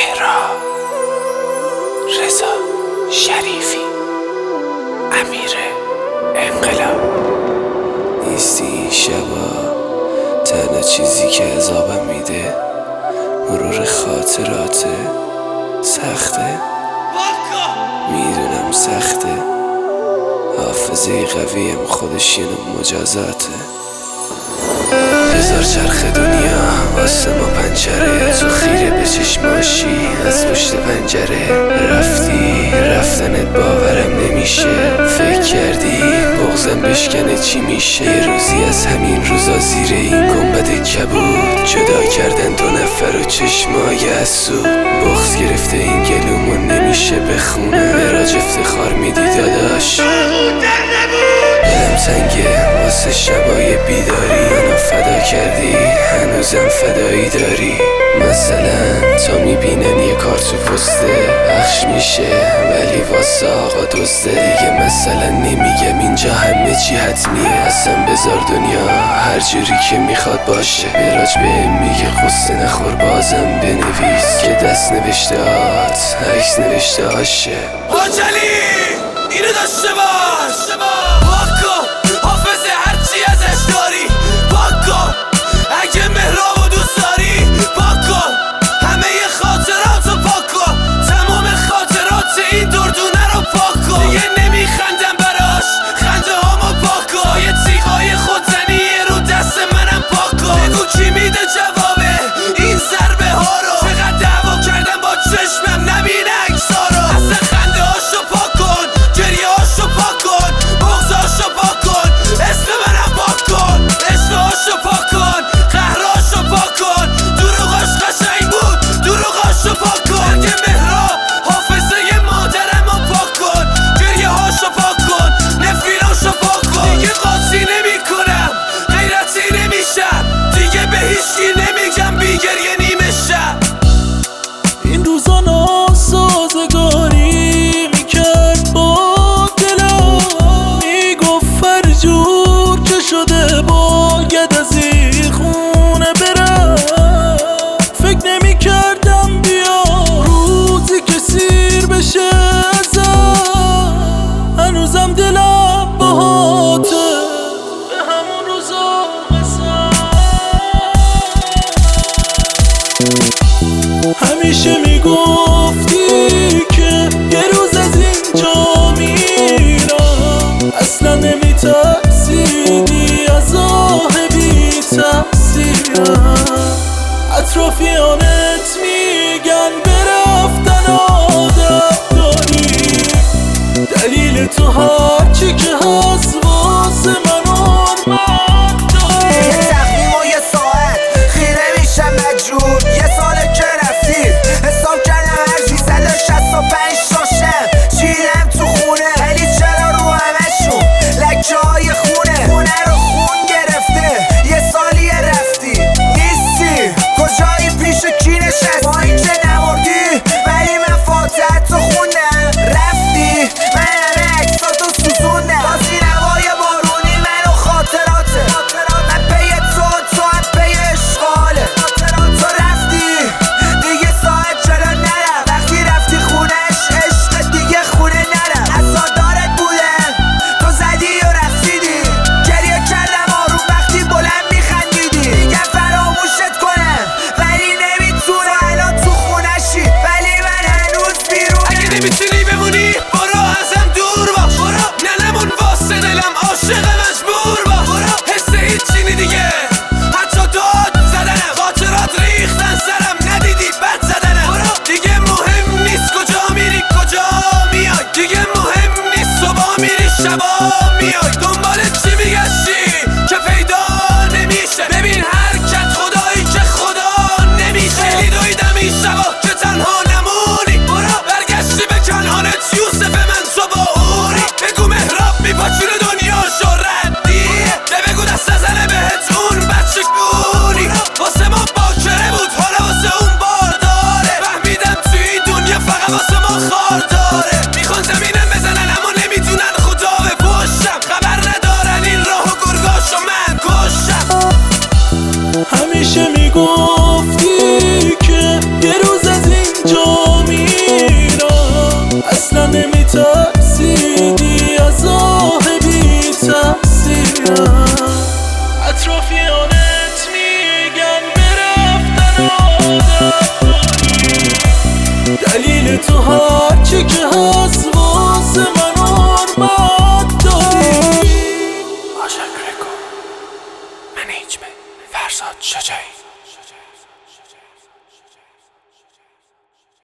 مهراب، رضا شریفی، امیر انقلاب. نیستی این شبا تنها چیزی که عذابم میده مرور خاطراته. سخته، میدونم سخته، حافظه قویم خودش یه نوع مجازاته. بذار چرخ دنیا واسه ما پنجره، تو خیره به چشماشی از پشت پنجره. رفتنت باورم نمیشه، فکر کردی بغضم بشکنه چی میشه. یه روزی از همین روزا زیر این گنبد کبود جدا کردن دو نفر و چشمای حسود. بغض گرفته این گلومو نمیشه بخونه، مراج افتخار میدی داداش. دلم تنگه واسه شبای بیداری، منو فدا کردی هنوزم فدایی داری. مثلا تا میبینن یه کار تو پسته پخش میشه ولی واسه آقا دزده دیگه. مثلا نمیگم اینجا همه چی حتمیه، اصلا بذار دنیا هر جوری که میخواد باشه. مراج بهم میگه قصه نخور بازم بنویس که دست نوشتهات عکس نوشته هاشه. آجلی اینو داشته باش، پاکو حافظه هرچی ازش داری. پاکو اگه مهرابو دوست داری، پاکو همه خاطراتو پاکو، تمام خاطرات این دردونه رو پاکو. دیگه نمیخندم براش، خنده هامو پاکو. یه تیغای خودزنی رو دست منم پاکو. بگو کی میده جوابه این ضربه ها رو؟ چقدر دعوا کردم با چشمم نبینه عکسا رو. اصلا خنده هاشو پاک کن، گریه هاشو پاک کن، بغضاشو پاک کن، اسم منم پاک کن، عشقهاشو پاک کن، قهرهاشو پاک کن. دروغاش قشنگ بود، دروغاشو پاک کن. اگه مهراب حافظه مادرمو پاک کن، گریه هاشو پاک کن، نفریناشو پاک کن. دیگه قاطی نمی کنم، غیرتی نمیشم، دیگه به هیچکی نمیگم بی گریه نیمه شب. این روزا ناسازگاری میکرد با دلم، میگفت فرجور که شده باید از این خونه برم. فکر نمیکردم بیا روزی که سیر بشه ازم، هنوزم دلم باهاته به همون روزا قسم. همیشه میگفتی که یه روز از اینجا میرم، اصلا نمیترسیدی از آه بی تقصیرم. اطرافیانت میگن برفتن عادت داری، دلیل تو هرچی که هست واسه من حرمت داری. یه تقویم و یه ساعت خیره میشم مجبور، یه ساله که رفتی حساب کردم هرچی 165 شاشم چیدم تو خونه، ولی چرا رو همشون لک اطرافیانت میگن برفتن عادت داری، دلیل تو هرچی که هست واسه من حرمت داری. آشق رکو منیجمنت فرزاد شجاعی.